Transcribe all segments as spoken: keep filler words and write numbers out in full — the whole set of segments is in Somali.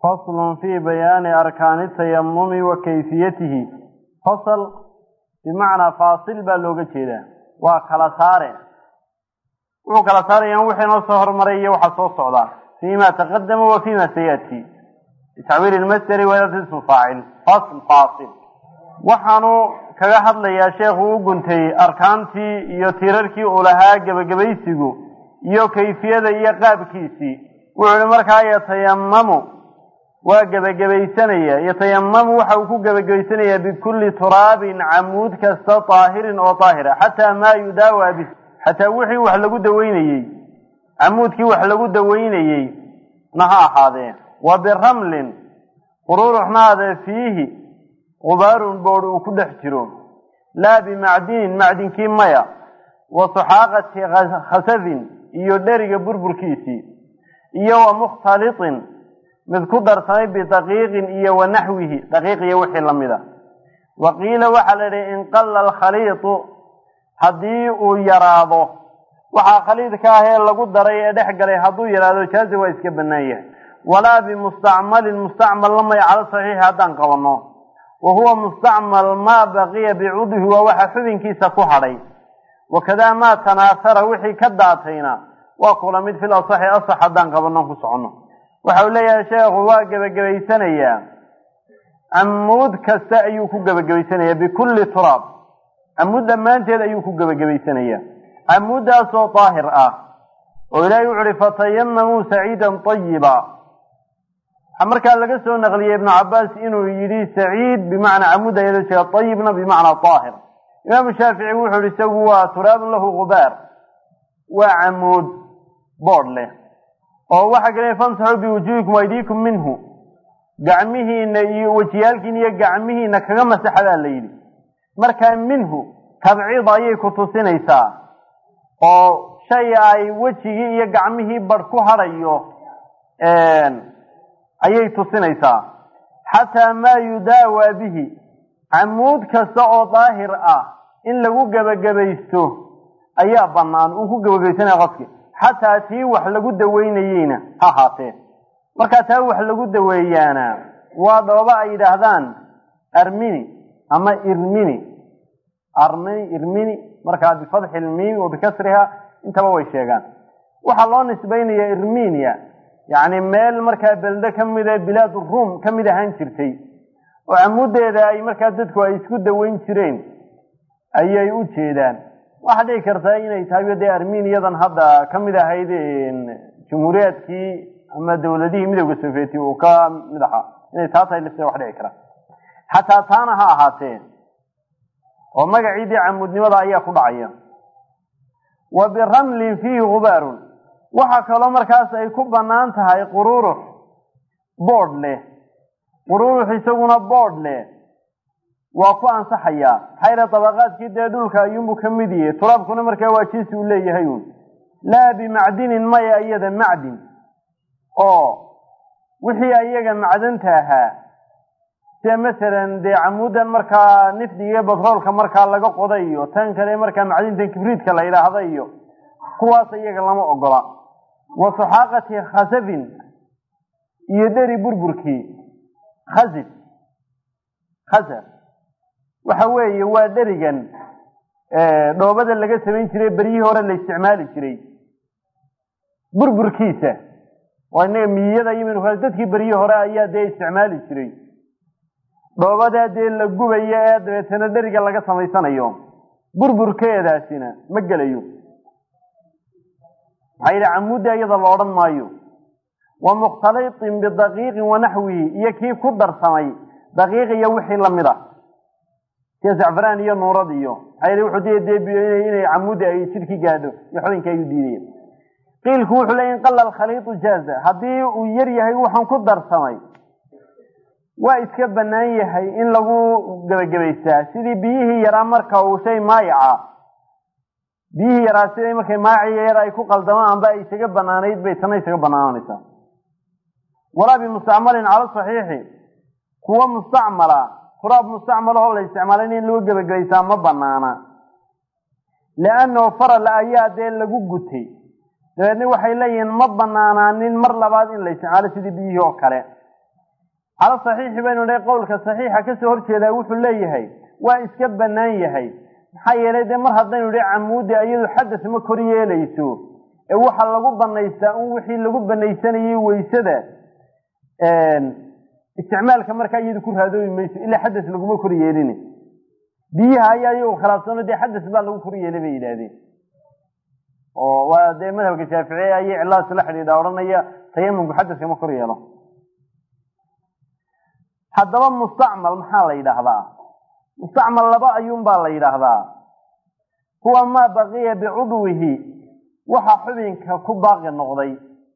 فصل في بيان أركان التيمم وكيفيته. فصل بمعنى فاصل باللغة كده وكلا سارة وكلا سارة ينوحي نصهر مرية وحصوص صعدا فيما تقدم وفيما سيأتي تعويل المسر ولا اسم فاعل. فصل فاصل وحانو كغحد لي يا شيخ وقنتي أركانتي يتيرركي أولها قبقبيسيقو يو كيفية يقابكيسي وعلمركا يتيممو وقبقبيسانيا يتيمم وحوكو قبقبيسانيا بكل تراب عمود كستا طاهر وطاهرة حتى ما يداوى به حتى وحي وحلقو دوينيي عمود كي وحلقو دوينيي نها هذا وبرمل قرورحنا هذا فيه غبار بور وكل احترون لا بمعدن معدن كي ميا وصحاقة خسف يدرج بربر كيسي إيو مختلط من كدر صايب بدقيق إيو ونحوه دقيق يوحي لمده وقيل وحل إن قل الخليط هديء يراضه وحا خليط كاهي لقدر يدحق لي هدو يراضه كازي ويسكبنايه ولا بمستعمل المستعمل لما يعلى صحيح هدان قوانه وهو مستعمل ما بقي بعوده ووحى حبن كيسا كحري وكذا ما تناثر وحي كداتينا وقول مد في الأصح أصح هدان قوانه كسعنه وحول يا شيخ واقب قبيسانيا عمود كسا أيوكو قبيسانيا بكل تراب عمود لما انت أيوكو قبيسانيا عمود أسو طاهر آه ولا يعرف تيمموا سعيدا طيبا أمر كان لقصه نغلي ابن عباس إنه يري سعيد بمعنى عمود يدشي طيبنا بمعنى طاهر. إمام الشافعي وحر يسوى تراب له غبار وعمود بور له وهو حقا فانصحوا بوجوهكم وأيديكم منه قعمه وجيالكين يقعمه نكغم سحدا الليل مركا منه تبعيض أيكو تصينيسا وشيء أي وجهه يقعمه بركو هريو ayay tusinaysaa hatta ma yudaawa bihi amud kasta oo daahir ah in lagu gabagabaysto ayaa banaan uu ku gabagaysanay qofki hatta tii wax lagu daweynayina ha haatee marka taa wax lagu daweeyana waa dhooba ay yiraahdaan armini ama irmini armini irmini marka bi fadh al mim wa bi kasriha intaba way sheegan waxa loo nisbaynayaa irminiya يعني ميل مركا بلده كميده بلاد الروم كميده هان جرتي وعموديدا اي مركا dadku ay isku daweyn jireen ayay u jeedaan waxa dhig kartaa inay taabiyada Armeniyadan hadda kamid ahayd jumhuuriyadkii ama dawladihii midowga Sovieti oo ka mid aha inay taatay lifta wax dhig kara hatta taana ha ahaatee oo magaciidii camuudnimada ayaa ku dhacaya wa biramlin fihi ghubarun waxa kale markaas ay ku banaan tahay qururux board leh qururux isaguna board leh waa ku ansaxaya hayra tabaqaadkii dhulka ayuu kamid yahay turabkuna markaa waa jiis uu leeyahay la bi macdin ma ayada macdin oo wixii ayaga macdanta ahaa sida mesela de amudan markaa nifdiga batroolka markaa laga qodayo tan kale markaa macdinta kibriitka la yiraahdo kuwaas ayaga lama ogola وصحاقة خزف يدري بربركي خزف خزف وحوي ودرجا لو بدل لقى سمين شري بريه ورا الاستعمال شري بربركيسة وإنه مية ذا يمن خالدتك بريه ورا أيها ده استعمال شري لو بدل ده لقوا أيها ده سندرجا لقى سمين سنة يوم بربركية ده سنة مجل يوم غير عمود أيضا الأوران مايو ومختلط بالدقيق ونحوه يكي كدر سمي دقيق يوحي لمده كزعفران يا نوراديو غير وحدي دي عمود أي شركي قادو يحلين كيو دينيه قيل كوح لين قل الخليط جازة هدي ويريه وحن كدر سمي وإسكبنايه هي إن لغو قبقبيستا سيدي بيه يرى مركا وشي مايعا بيه راسي markay maaciye ay ku qaldamaan ba ay isaga banaanayd bay tan isaga banaanaysaa wala bi mustacmalin ala sahih kuwa mustacmala qurab mustacmal oo la isticmaalay in loo gabagaysaa ma banaana laano faral ayaad lagu gutay dadna waxay leeyihiin ma banaanaanin mar labaad in la isticmaalo sidii biyo kale على صحيح بينه لي قولك صحيح كسو horjeeda wuxuu leeyahay waa iska banaan yahay maxaa yeelay de mar hadaynu ri camuudi ayadu xadath ma koriyeelayso ee waxa lagu banaysaa in wixii lagu banaysanayay weysada een isticmaalka marka iyadu ku raadooy mayso ila xadath lagu koriyeelin biyaha ayay khalaasano de xadath baa lagu koriyeelay bay yiraahdeen oo waa de madhabka Shaafici ay cilaas la xiriira oranaya tayammum xadath ma koriyeelo haddaba mustacmal maxaa la yiraahdaa mustacmal laba ayuun baa la yiraahdaa kuwa ma baqiya bi'udwihi waxa xubinka ku baaqi noqday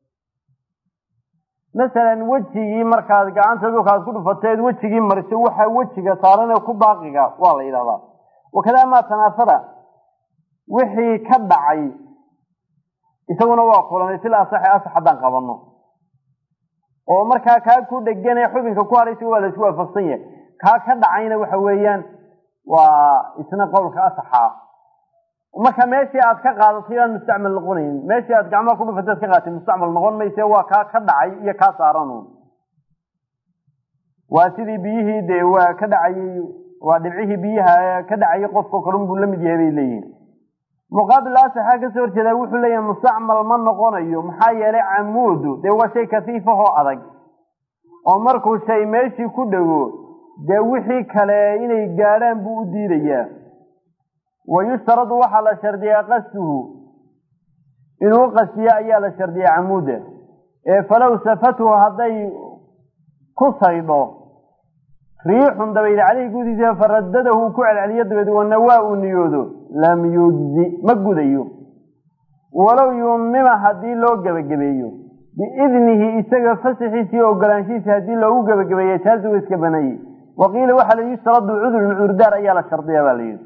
مثلا وجهي markaad gacanta ka ku dhufateed wajigii marisay waxa wajiga saaran ku baaqiga waa la yiraahdaa wakada ma tanaafada wixii ka dhacay isaguna waa kulanay sila sax ah hadan qabano oo marka ka ku dhaganay xubinka ku haray waa la isku waafaqsan yahay ka ka dhacayna waxa weeyaan waa isna qowlka asaxa marka meeshii aad ka qaadatay aan mustacmal noqonayn meeshii aad gacmaha ku dhufatay ka qaadatay mustacmal noqon mayso waa ka ka dhacay iyo ka saaran waa sidii biyihii de waa ka dhacay waa dhibcihii biyaha ka dhacay qofka kalun buu la mid yahay leeyahay muqaabil asaxa ka soo horjeeda wuxuu leeyahay mustacmal ma noqonayo maxaa yeelay camuudu de waa shay kafiif oo adag oo markuu shay meeshii ku dhago de wixii kale inay gaaraan buu u diidayaa ويشترط وحل شرديا قسه إنه قسيا أيال شرديا عموده فلو سفته هذي كصيده ريح دبيل عليه قديسا فردده كعل على اليد والنواء النيوده لم يجزي مجد أيوه ولو يمم هذي لو جبجبيه بإذنه إستجا فسحي أو جلانشيس هذي لو جبجبيه تازو إسكبنيه وقيل وحل يشترط عذر العردار أيال شرديا باليه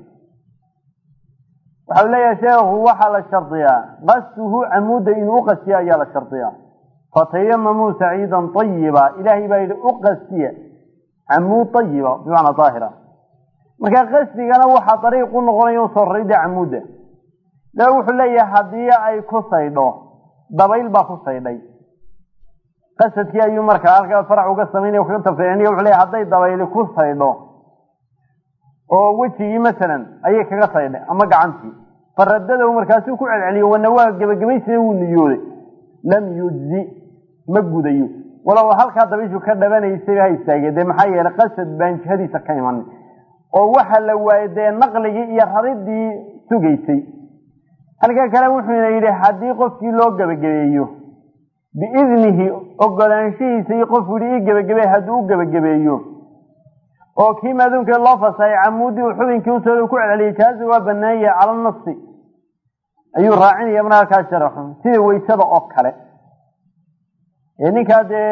وحول يا شيخ وحل الشرطية قسه عمود إن أقسي أيال الشرطية فتيمموا سعيدا طيبا إلهي بايد أقسي عمود طيبا بمعنى طاهرة مكان قسي كان وحى طريق نغني يوصل ريد عموده لا وحول يا حدية أي كصيده ضبيل با كصيدي قسد كي أي مركة فرع وقسمين وكنت في يعني وحول يا حدية ضبيل كصيده oo wajigi مثلا ayay kaga sayday ama gacantii faradada markaasuu ku celceliyo wanawaa gabagabaysay uu niyooday lam yujzi ma gudayo walaal halka dabiishu ka dhawanaysay hay istaagay maxaa yeelay qasad baan jihadiisa ka iman oo waxa la waayday naqligi iyo raridii sugaysay halka kale wuxuu yiri hadii qofkii loo gabagabeeyo biidnihi ogolaanshihiisa iyo qofkii ii gabagabay haduu gabagabeeyo oo kiima adunka loo fasay camuudi oo xubinkii uu soo ku celceliyay taasi waa banaaya cala nafsi ayuu raacinaya markaa ka sharaxo sida weysada oo kale ee ninka de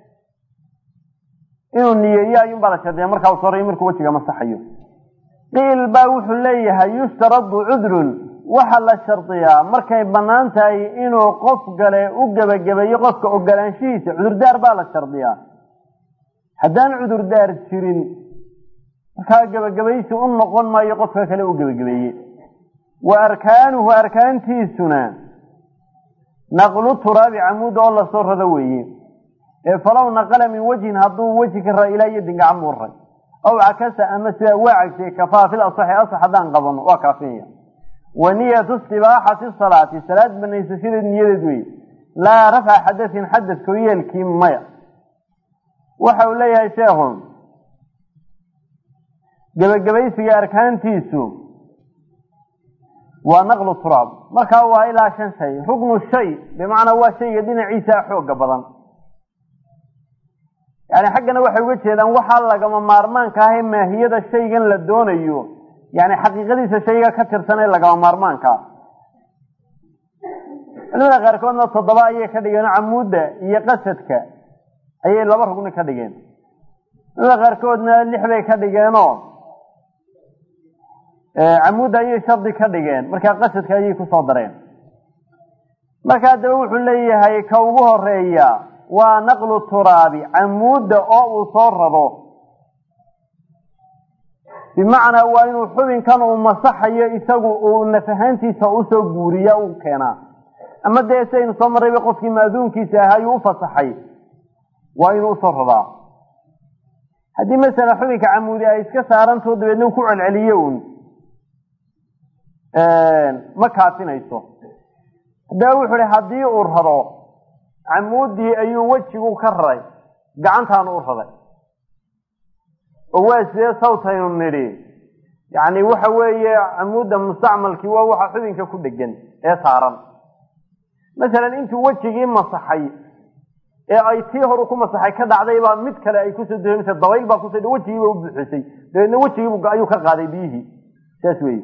inuu niyeeyo ayuu barashadee markaa uu soo markuu wajiga masaxayo qil baa wuxuu leeyahay yustaradu udrun waxa la shartiyaa markay banaan tahay inuu qof gale u gabagabeeyo qofka ogolaanshihiisa cudurdaar baa la shartiyaa haddaan cudurdaar jirin ka gabagabaysi u noqon maayo qofka kale u gabagabeeyay wa arkaanuhu arkaantiisuna naqlu turabi amud oo la soo rada weeye ee falaw naqala min wajhin haduu wajhi ka raa'ilay dinga amuray aw akasa ama sida waacay kafaafil asahi asahadan qaban waa kaafiya wa niyatu istibahati salati salat banaysa sida niyadeedu weeye la rafa hadathin hadath kuyelki maya waxa uu leeyahay sheekhu gabagabaysiga arkaantiisu waa naqlu turab marka waa ilaa shan shay rugnu shay bimaana waa shayga dhinaciisa xoog badan yani xaqana waxay uga jeedaan waxa laga maarmaanka ah maahiyada shaygan la doonayo yani xaqiiqadiisa shayga ka tirsan ee laga maarmaanka ilaa qaarkoodna toddoba ayay ka dhigeen camuuda iyo qasadka ayay laba rugni ka dhigeen ilaa qaarkoodna lix bay ka dhigeenoo عمود أي شرط كدجان مركا قصد كأي كسر درين مركا دروح اللي هي كوجه الرئية ونقل التراب عمود أو صرده بمعنى وإن الحبن كانوا مصحة يسووا نفهانتي سأسوا جوريا وكنا أما ده سين صمر يقف في ماذون كيسها يوفى صحي وإن صرده haddii masala xubinka camuudi ay iska saarantoo dabeedna ku celceliyo un ma kaafinayso. haddaba wuxuu ihi haddii uu raro camuudii ayuu wejigu ka raray gacantaanu u raray oo waa sidee sawtaynu nidhi yacni waxa weeye camuudda mustacmalkii waa waxa xubinka ku dhegan ee saaran. masalan intuu wejigii masaxay ee ay tii horu ku masaxay ka dhacday baa mid kale ay kusoo doomisay dabayl baa kusoo wejigiiba u buuxisay dabeedna wejigiibu ayuu ka qaaday biyihii saas weeye.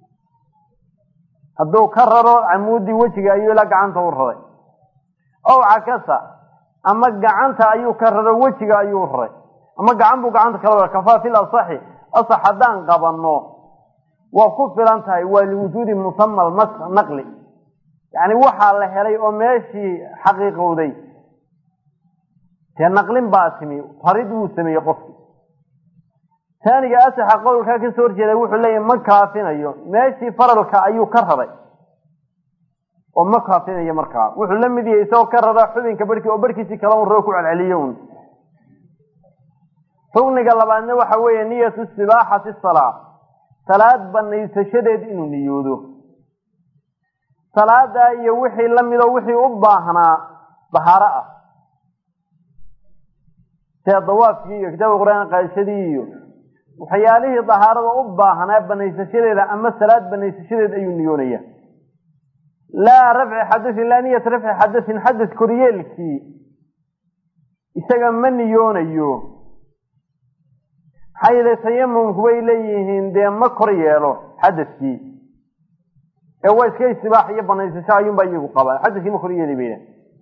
hadduu ka raro camuudii wejiga ayuu ilaa gacanta u raray ow cakasa ama gacanta ayuu ka raro wejiga ayuu raray ama gacan buu gacanta kala wada kafaa fil asaxi asax haddaan qabanno waa ku filan tahay waa liwujuudi musamma naqli yacni waxaa la helay oo meeshii xaqiiqowday dee naqlin baa timi farid wuu sameeyey qofki. taaniga asaxa qowlkaa kasoo horjeeda wuxuu leeyahay ma kaafinayo meeshii faralka ayuu ka raray oo ma kaafinayo markaa wuxuu la mid yahay isagoo ka rara xubinka barhkii oo barhkiisii kala un roo ku celceliyo un. rugniga labaadna waxa weeye niyatu istibaaxati salaa salaad banaysashadeed inuu niyoodo. salaada iyo wixii lamidoo wixii u baahnaa dahaaro ah sida dawaafkii iyo kitaabka qur-aan qaadashadii iyo waxyaalihii dahaarada u baahnaa banaysashadeeda ama salaad banaysashadeed ayuu niyoonaya. laa rafci xadasin laa niyata rafci xadasin xadas koryeelkii isaga ma niyoonayo maxaa yeelay tayamumku bay leeyihiin dee ma kor yeelo xadaskii ee waa iska istibaax iyo banaysasho ayuunbaa iyagu qabaa xadaskii ma kor yeeli bayda.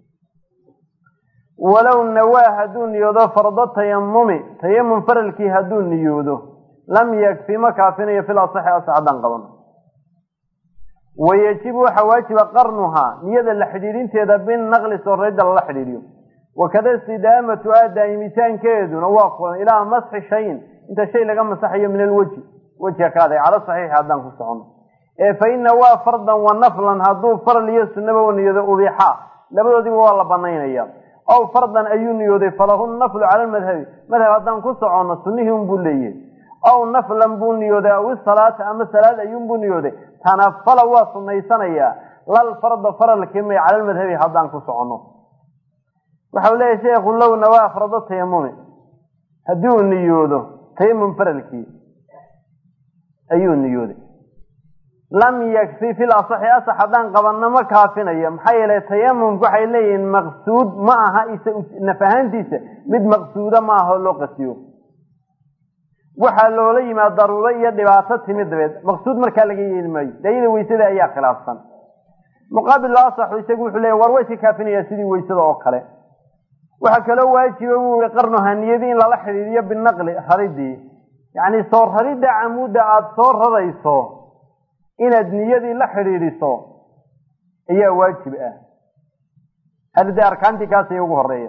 walow nawaa hadduu niyoodo fardo tayamumi tayamum faralkii hadduu niyoodo lam yakfi ma kaafinayo fil asaxi asax haddaan qabano. wayajibu waxaa waajiba qarnuhaa niyada la xidhiidhinteeda binaqli soorayda lala xidhiidhiyo. wakada istidaamatuha daa'imitaankeeduna waa kulan ilaa masxi shayin inta shay laga masaxayo min alweji wejiga kaaday cala saxiixi haddaan ku socono. ee fa ina waa fardan wa naflan hadduu faral iyo sunnaba u niyoodo ubiixa labadoodiiba waa la banaynaya. aw fardan ayuu niyooday falahu naflu cala almadhabi madhab haddaan ku soconno sunnihii unbuu leeyahay. aw naflan buu niyooday aw isalaata ama salaad ayuunbuu niyooday tanafala waa sunnaysanayaa lal farda faralkii may cala almadhabi haddaan ku soconno. waxau leeyahay sheekhu low nawaa fardo tayamumi haddii uu niyoodo tayamum faralkii ayuu niyooday lam yakfi fil asaxi asax haddaan qabanno ma kaafinayo. maxaa yeelay tayamumku waxay leeyihiin maqsuud ma aha naf ahaantiisa mid maqsuuda ma aha oo loo qasiyo. waxaa loola yimaad daruuro iyo dhibaato timid dabeed maqsuud markaa laga yeeli maayo dayada weysada ayaa khilaafsan. muqaabil asaxu isagu wuxuu leeyahy war way iska kaafinayaa sidii weysada oo kale. waxaa kaloo waajiba buu yihi qarnuha niyadii in lala xidhiiriyo binaqli raridii yacni soo raridda camuudda aada soo rarayso inaad niyadii la xidhiidhiso ayaa waajib ah. hadde arkaantii kaasay ugu horeeya.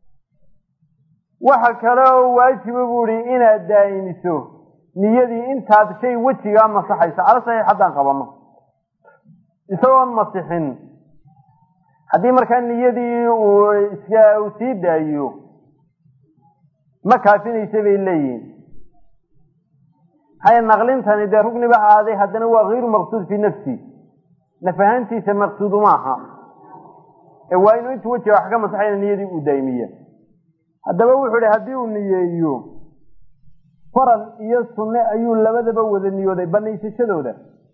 waxa kale oo waajiba buu ihi inaad daa'imiso niyadii intaad shay wejigaa masaxayso cala saxiix haddaan qabanno isagoon masixin haddii markaa niyadii uu iska uu sii daayo ma kaafinaysa bay leeyihiin. maxay naqlintani dee rugniba ahaaday haddana waa hayru maqsuud fii nafsi naf ahaantiisa maqsuudu maaha ee waa inuu intuu wejiga wax ka masaxayna niyadii uu daa'imiya. haddaba wuxuu ihi haddii uu niyeeyo faral iyo sunne ayuu labadaba wada niyooday banaysashadooda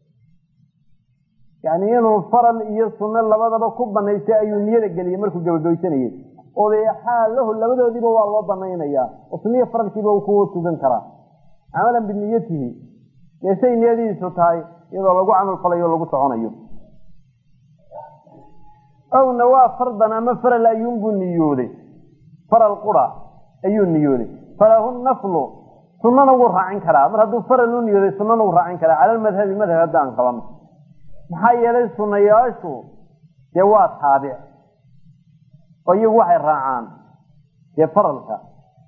yacni inuu faral iyo sunne labadaba ku banaystay ayuu niyada geliyay markuu gabagabaysanayay odeexaa lahu labadoodiiba waa loo banaynayaa oo sunniya faralkiiba uu kuwa tugan karaa camalan biniyatihi dee say niyadiisu tahay iyadoo lagu camal falayo o lagu soconayo. aw nawaa fardan ama faral ayuunbuu niyooday faral qura ayuu niyooday falahu naflu sunnana wuu raacin karaa mar hadduu faral u niyooday sunnana wuu raacin karaa cala almadhabi madhab haddaan qabanno. maxaa yeelay sunnayaashu dee waa taabic oo iyagu waxay raacaan dee faralka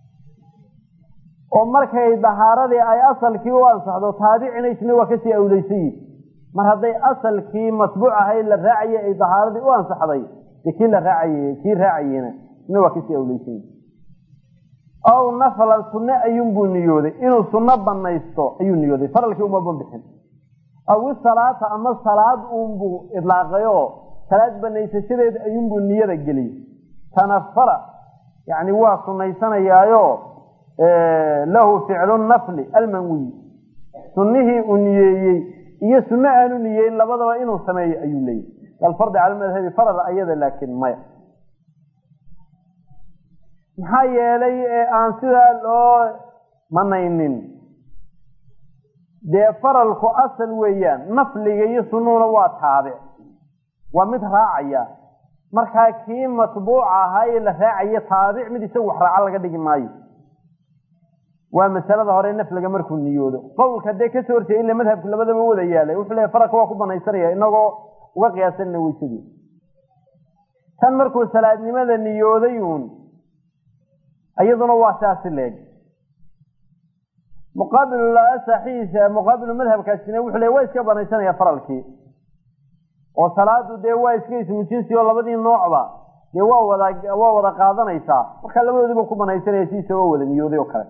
oo markay dahaaradii ay asalkiiba u ansaxdo taabicina isna waa kasii awleysayi. mar hadday asalkii matbuuc ahayd la raacayay ay dahaaradii u ansaxday dee kii la raacayey kii raacayeyna isna waa kasii awleysayi. أو نفلا سنة أيوم بنيودي إنه سنة بنيستو أيوم نيودي فرلك أم بنبحن أو الصلاة أما الصلاة أم بو إطلاقيو ثلاث بنيسشدد أيوم بنية الجلي تنفر يعني هو سنيسان يايو إيه له فعل النفل المنوي سنه أنيي إيه سنة أنيي لبضوا إنه سمي أيوم لي الفرد على المذهب فرض أيضا لكن ما maxaa yeelay ee aan sidaa loo manaynin dee faralku asal weeyaan nafliga iyo sunnuna waa taabic waa mid raacaya markaa kii matbuuc ahaa la raacayo taabic mid isagu wax raaca laga dhigi maayo waa masalada hore nafliga markuu niyoodo qowlka dee ka soo horjeeday ilaa madhabka labadaba wada yaalay wuxuu leeyahay faralka waa ku banaysanaya inagoo uga qiyaasanna weysadii tan markuu salaadnimada niyoodayuun أيضا واساس الليل مقابل لا صحيح مقابل مذهب كاسينه وحلي ويس كبنيسان يا فرالكي وصلاه دي ويس كيس مجنسي ولا بدي نوعبا دي waa wada waa wada qaadanaysa marka labadoodiba ku banaysanaysi soo wada niyooday oo kale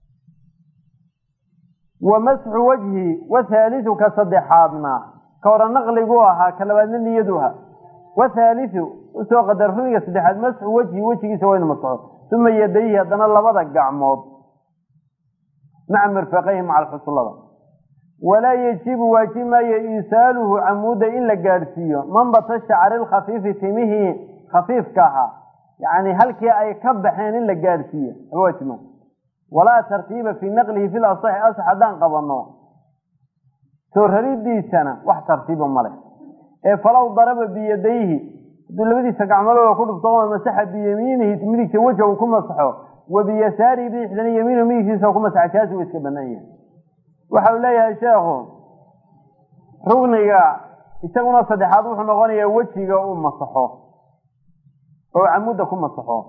ومسح وجهي وثالث كصدحادنا كور نقلغو ahaa kalabaadna niyaduha وثالث soo qadar ruuga saddexaad مسح وجهي وجهيisa waa in masxo ثم يديه هذا لبدا غعمود مع مرفقيه مع الحصلة ولا يجب واجب ما يساله عمود إلا قارسيه من بطش شعر الخفيف تمه خفيف كها يعني هل كي أي كبحين إلا قارسيه واجب ولا ترتيب في نقله في الأصح أصح دان قبضناه ترهريد دي سنة واحد ترتيب ماله فلو ضرب بيديه دلبدي سقعملو كل طبعا مسح بيمينه تملك وجهه وكما صحه وبيساره بيحدن يمينه ميجيسه وكما سعكاسه ويسكبنيه وحوليها يا شيخ رغنيا يسقنا صدحات وحو نغنيا وجهه وما صحه او عموده كما صحه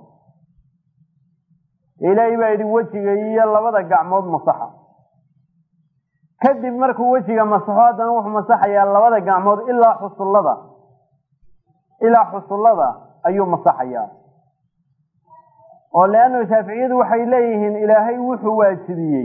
الى يبيد وجهه يا لبدا غعمود مصحه كدب markuu wajiga masaxadan wuxuu masaxaya labada gacmood ilaa xusullada ilaa xusullada ayuu masaxaya oo leano shaafiiciyadu waxay leeyihiin ilaahay wuxuu waajibiyay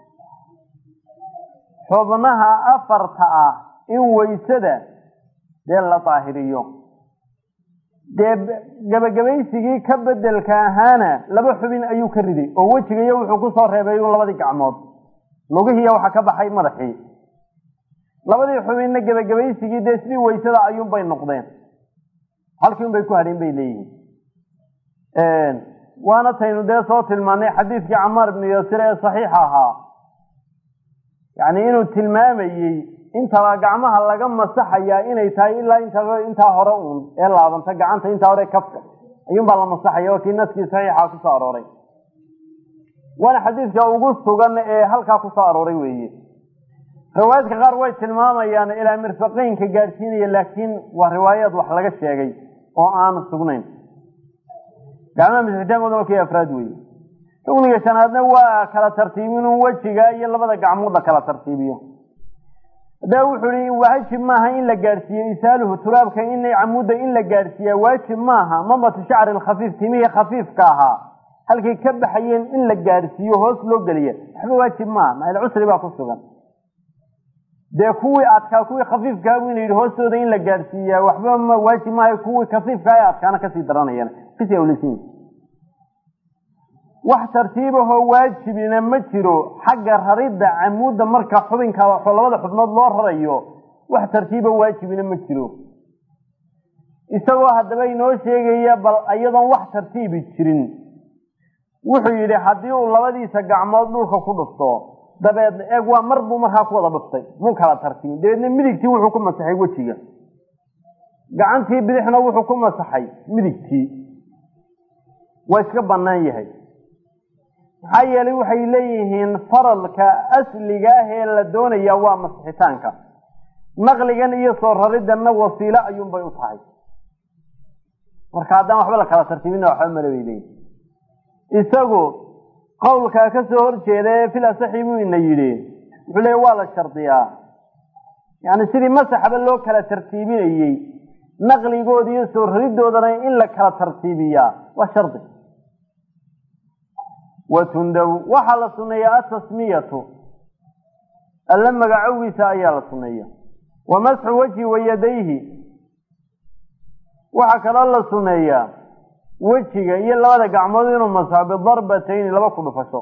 xubnaha afarta ah in weysada dee la taahiriyo dee gabagabaysigii ka bedelka ahaana laba xubin ayuu ka riday oo wajiga iyo wuxuu ku soo reebay labadii gacmood lugihiya waxa ka baxay madaxii labadii xubinna gabagabaysigii dee sidii weysada ayuun bay noqdeen halkii bay ku hadhin bay leeyihiin waana taynu dee soo tilmaanay xadiidkii Camaar ibn Yasir ee saxiix ahaa yani inuu tilmaamayay inta gacmaha laga masaxaya inay tahay ilaa inta inta hore uun ee laabanta gacanta inta hore kafka ayuun baa la masaxaya oo naskii saxiixa ku soo arooray وانا حديثك ugu sugan ee halka ku soo arooray weeye riwaayadka qaar way tilmaamayaan ilaa mirfaqeenka gaarsiinaya laakiin waa riwaayad wax laga sheegay oo aan sugnayn gacmaha misxitaan oo afraad weeye rugniga shanaadna waa kala tartiibin wajiga iyo labada gacmood kala tartiibiyo daa wuxuu waajib maaha in la gaarsiiyo isaaluhu turaabka in camuda in la gaarsiiyo waajib maaha mamatu shacr al-khafif timihi khafifka ahaa halkay ka baxayeen in la gaarsiiyo hoos loo galiyo waxba waajib ma ma ila usri baa ku sugan de kuwi adka kuwi khafiifka ah inay hoostooda in la gaarsiiyo waxba ma waajib ma kuwi khafiifka ah adkaana ka sii daranayaan kasi awlisin wax tartiibaho waajibina ma jiro xagga raridda camuda marka xubinka wax labada xubnood loo rarayo wax tartiiba waajibina ma jiro isagoo hadaba inoo sheegaya bal ayadan wax tartiibi jirin wuxuu yiri hadii uu labadiisa gacmood dhulka ku dhufto dabeed eeg waa marbu marka ku wada dhuftay muu kala tartiibin deedna midigtii wuxuu ku masaxay wajiga gacantii bidixna wuxuu ku masaxay midigtii waa iska banaan yahay maxaa yeelay waxay leeyihiin faralka asliga ah ee la doonaya waa masaxitaanka naqligan iyo soo raridana wasiilo ayuun bay u tahay marka haddaan waxba la kala tartiibin waxba ma leeyahay isagu qowlka ka soo horjeeday fil saxiibu in yiri wuxuu leeyahay waa la shardiyaa yani sidii masaxaba loo kala tartiibinayay naqligoodii iyo soo raridoodana in la kala tartiibiyaa waa shardi وتندب وحل سنية التسمية اللهم قعويس أيال سنية ومسح وجهه ويديه وحكى الله سنية وجهه يلا هذا قعمدين ومسح بضربتين لبقوا فشو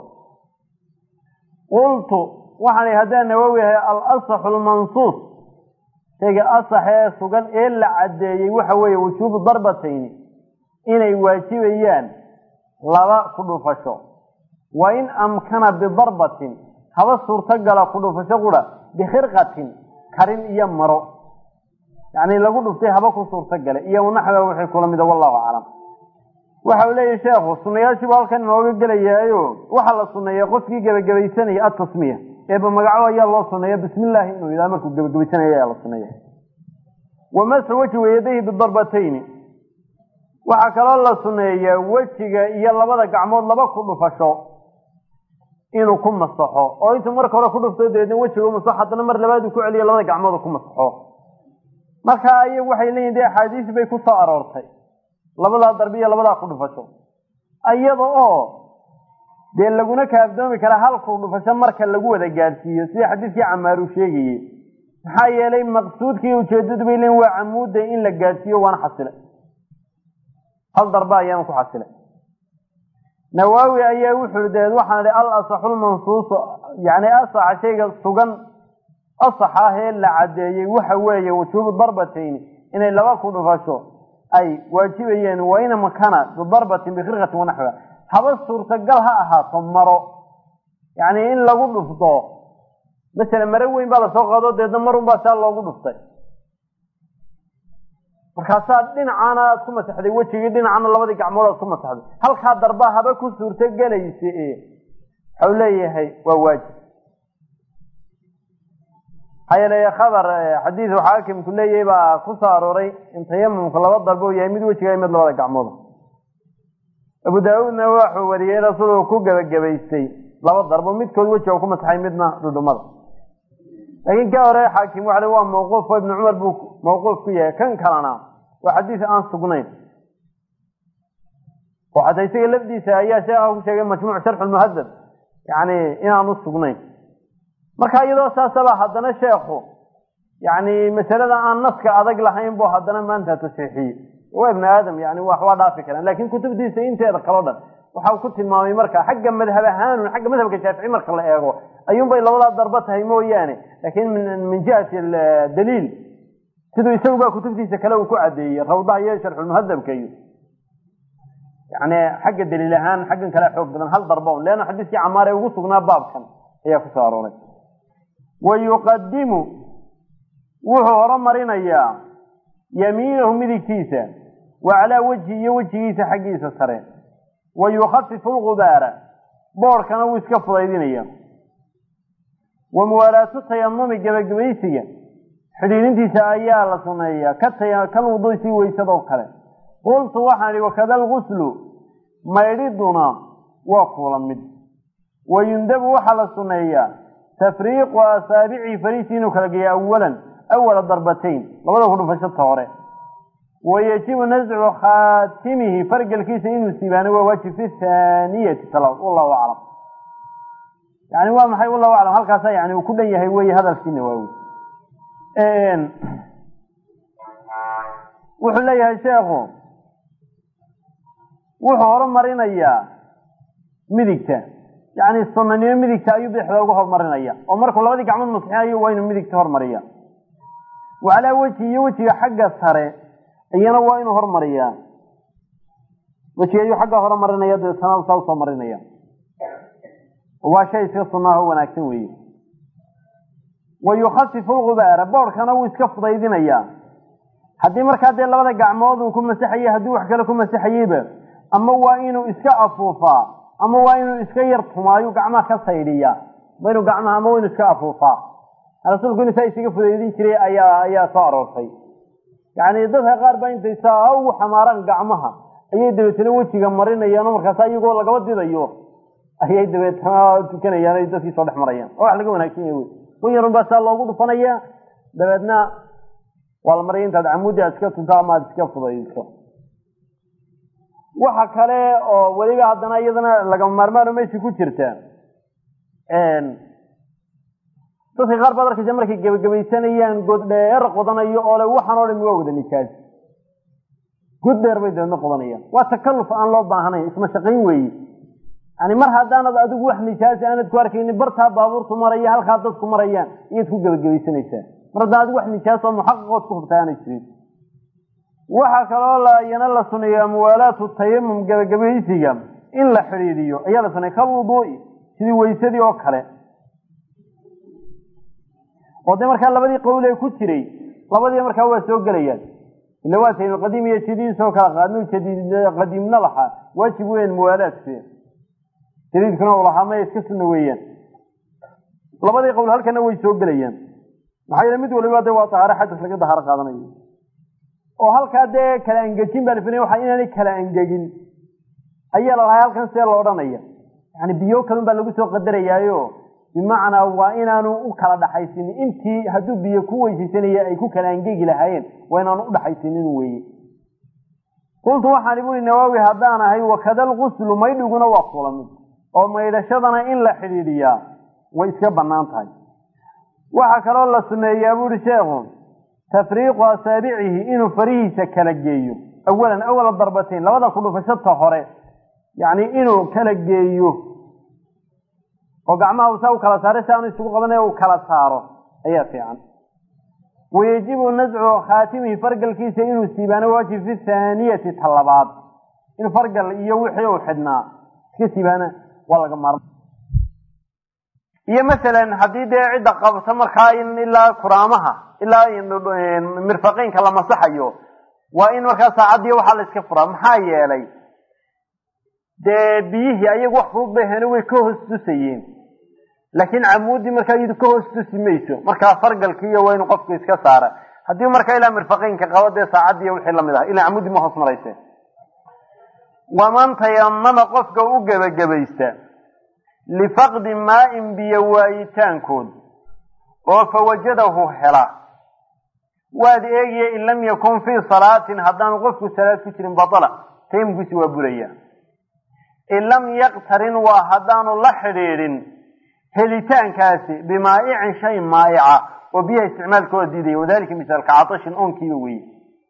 قلت وحني هذا النووي الأصح المنصوص تيجي أصح سجن إلا عدي وحوي وشوف ضربتين إن يواجبيان لبا كل فشو وإن أمكن بضربة هذا الصور تقل كل فشو بخرقة كرين يمرو يعني لو قلت فيها بكو صور تقل إيا ونحن وحي كل مدى والله أعلم وحولي الشيخ الصنية شبال كان نووي قل إياه وحل الصنية قلت في قبل قبل سنة التصمية إبا مقعوا يا الله الصنية بسم الله إنه إذا أمركم قبل قبل سنة يا الله الصنية ومسح وجهه ويديه بالضربتين وحكى الله الصنية وجهه يلا بدك عمود لبا كل فشو إنه كم مصحو أو أنتم مرة كورا كله فتدين وجهه مصح حتى نمر لبادو كعلي الله بدك عمود كم مصحو ما كأي وحي لين ده حديث بيكون صار أرتي لبلا ضربية لبلا كل فشو أيضا أو ده اللي قلنا كأبدون كلا حال كل فشو مر كلا جوا ده جالسية سي حديث كي عمارو شيء حي لين مقصود كي وجدد بينه وعمود ده إن لجالسية وأنا حصله هل ضربة أيام كحصله نواوي أيه وحردين وحنا الأصح المنصوص يعني أصح شيء سجن أصحاه إلا عدي وحوي وشوف ضربتين إن اللي كله فشو أي واجبين وين مكانه بضربة بخرقة ونحوها هذا الصور تقلها أها صمروا يعني إن لقوا بفضاء مثلا مروين بعد سوق غضوط يدمرون بس الله لقوا بفضاء markaasaa dhinacaana aad ku masaxday wejigii dhinacaana labadii gacmood aad ku masaxday halkaa darba haba ku suurta galaysa ee waxa leeyahay waa waajib hayla khabar xadiis xaakim kuleeyay baa ku saaroray intayamumka laba darbo yahay mid wejiga mid labada gacmood Abu Daawud wuxuu wariyay rasuulku ku gabagabaystay laba darbo mid kood wejiga ku masaxay midna dhudhumada laakiin ka hore xaakim waxa waa mowquf ibn Umar buu mowquf ku yahay kan kalena وحديث عن سقنين وحديث لبدي سايا شيخ شيخ مجموع شرح المهذب يعني إنا نص سقنين marka iyadoo saasaba hadana sheekhu yani masalada aan naska adag lahayn boo hadana maanta tasxiixi waa ibn aadam yani wax waa dhaafi karaan laakiin kutubdiisa inteeda kala dhan waxa ku tilmaamay marka xagga madhab ahaan xagga madhabka Shaafici marka la eego ayuun bay labada darba tahay mooyaane laakiin min jihati daliil sidoo isagu baa kutubtiisa kale uu ku cadeeyay rawdaha iyo sharh al-muhaddab kayo yani xagga daliil ahaan xaggan kale xoog badan hal darbo leena xadiiskii Amaar ee ugu sugnaa baabkan ayaa ku saaroonay ويقدم وهو رمرينيا يمينه مدكتيسا وعلى وجهه وجهه حقيسا سرين ويخفف الغبار بوركنا ويسكف ضيدينيا وموالاة التيمم جبجبيسيا حدين انتسا ايالا سنيا كالوضوسي ويسدو كلا قلت وحني وكذا الغسل ما يريدنا وقولا مد ويندب وحل سنيا تفريق وأصابع فريسين وكالجي أولا أول الضربتين لولا كله فشلت هوري ويتم نزع خاتمه فرق الكيس إنه السيبان وواجه في الثانية ثلاث والله أعلم يعني هو محي والله أعلم هل كاسا يعني وكل يهوي هذا السن وهو إن وحليها الشيخ وحور مرينا إياه مدكته يعني الصنانية مديك تأيوب يحضر وقهر مرينيا ومركو لغدي قعمل مصحية وين مديك تهر مريا وعلى وجهي وجهي حق السري أينا وين هر مريا وجهي حق هر مرينيا دي سنة وصوصة مرينيا وشيء في صناه ونكتوي ويخفف الغبار بور كان ويسكف ضيدينيا حدي مركا دي لغدي قعمود وكم مسيحية هدو وحكا لكم مسيحية أما وينو إسكا أفوفا أما وين إسكير تمايو قعما كسيريا بينو قعما أما وين إسكا أفوفا الرسول قلنا سيسيق فليدين كري أيا أيا صاروا شيء يعني ضدها غاربين تيسا أو حماران قعمها أي دويت لوجي قمرين أيا نمر كسا يقول لك ودي ذيوه أي دويت كان أيا يدسي صالح مريان روح لقوا هناك يقول ويرون بس الله وقود فنيا دويتنا والمريين تدعمودي أسكت تدعما أسكت ضيوه waxa kale oo waliba haddana iyadana laga maarmaan meeshii ku jirta een dadka qaar baad arkaysa markay gabagabaysanayaan god dheer qodanayo oo leh waxaan oo dhan waa wada nijaas god dheer bay dadna qodanayaan waa takalluf aan loo baahnayn isma shaqayn weeye ani mar haddaanad adigu wax nijaas aanad ku arkaynin bartaa baabuurtu maraya halkaa dadku marayaan iyaad ku gabagabaysanaysaa mar haddaad adigu wax nijaas oo muxaqaqood ku hubtaanay jirin waxa kaloo la yana la sunayo amwaalaatu tayammum gabagabaysiga in la xiriiriyo ayaa la sunay kal wuduu'i sidii weysadii oo kale oo de markaa labadii qowl ee ku jiray labadii markaa waa soo gelayaan ila waa tayn qadiim iyo jadiid soo kala qaadno jadiid qadiimna laha waajib weyn muwaalaadka jadiidkuna walaha ma iska sunna weeyaan labadii qowl halkana way soo gelayaan maxay yeelay mid waliba de waa tahaara xadis laga dahar qaadanayo oo halka de kala angajin baan fiinay waxa inaanay kala angajin ayaa la lahaa halkan see loo odhanaya yani biyo kalun baa lagu soo qadarayaayo bimacnaa waa inaanu u kala dhaxaysin intii hadduu biyo ku weysiisanaya ay ku kala angegi lahaayeen waa inaanu u dhaxaysinin weeye qultu waxaan ibuli nawaawi haddaan ahay wakada lguslu maydhiguna waa kulamid oo maydhashadana in la xidhiidhiyaa way iska bannaan tahay waxaa kaloo la suneeyaa buuhi sheekhu tafriiqu asaabicihi inuu farihiisa kala geeyo awalan awala darbateyn labada ku dhufashata hore yani inuu kala geeyo oo gacmaha usaa u kala saaro si aanu isugu qabanay uu kala saaro ayaa fiican wayajibu nascu khaatimihi fargalkiisa inuu siibaano waajib fi thaaniyati talabaad in fargal iyo wixii uu xidhnaa iska siibaana waa laga maarma iyo masalan haddii dee cidda qabta markaa in ilaa kuraamaha ilaa mirfaqeynka la masaxayo waa in markaa saacadii waxaa la iska furaa maxaa yeelay dee biyihii ayagu wax fudud bay hena way ka hoos tusayeen laakiin camuudii markaa iyadu ka hoos tusi mayso markaa fargalkiiyo waa inuu qofku iska saara haddii markaa ilaa mirfaqeynka qabo dee saacadii wixii lamid ah ilaa camuudii ma hoos marayse waman tayamama qofka u gebagabaysta lifaqdi maa-in biyo waayitaankood oo fawajadahu hela waad eegaya in lam yakun fii salaatin haddaanu qofku salaad ku jirin batala tayamumkiisi waa buraya in lam yaqtarin waa haddaanu la xidhiidhin helitaankaasi bimaa'icin shay maa'ica oo biyaha isticmaalkooda diidaya wadalika misaalka catashin oonkiiba weye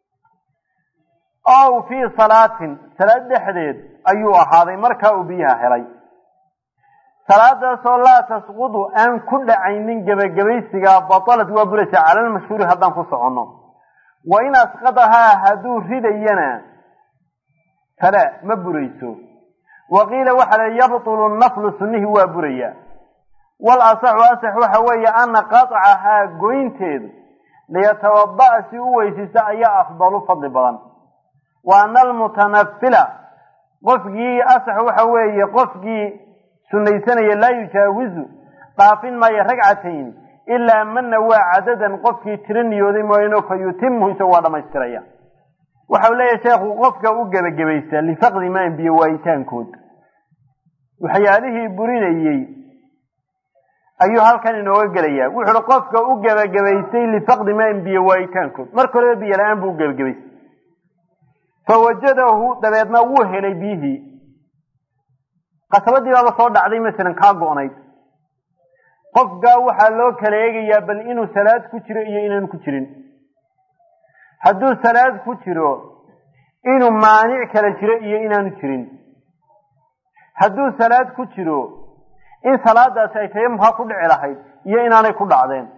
ow fii salaatin salaad dhexdeed ayuu ahaaday markaa uu biyaha helay salaadaasoo laa tasqudu aan ku dhacaynin gebagabaysigaa batalad waa buraysaa calalmashhuuri haddaan ku soconno wa in asqadahaa hadduu ridayana fala ma burayso waqiila waxaa la yabtulu naflu sunnihii waa buraya wal asaxu asax waxa weeye ana qaطcahaa goynteedu liyatawada'a si u weysaysa ayaa afdalu fadli badan wa ana almutanafila qofkii asax waxa weeye qofkii sunaysanaya laa yujaawizu dhaafin maayo ragcatayn ilaa mana waa cadadan qofkii tiro niyooday mooyano fa yutimu isagu waa dhamaystiraya waxau leeyahay sheekhu qofka u gebagabaysta lifaqdi maan biyo waayitaankood waxyaalihii burinayey ayuu halkan inooga gelayaa wuxu uhi qofka u gebagabaystay lifaqdi maan biyo waayitaankood marka horeba biyo la-aan buu u gebagabaystay fawajadahu dabeedna wuu helay biyihii qasabadii baaba soo dhacday masalan kaa go-nayd qofkaa waxaa loo kala eegayaa bal inuu salaad ku jiro iyo inaanu ku jirin hadduu salaad ku jiro inuu maanic kala jiro iyo inaanu jirin hadduu salaad ku jiro in salaadaasi ay tayamumka ku dhici lahayd iyo inaanay ku dhacdeen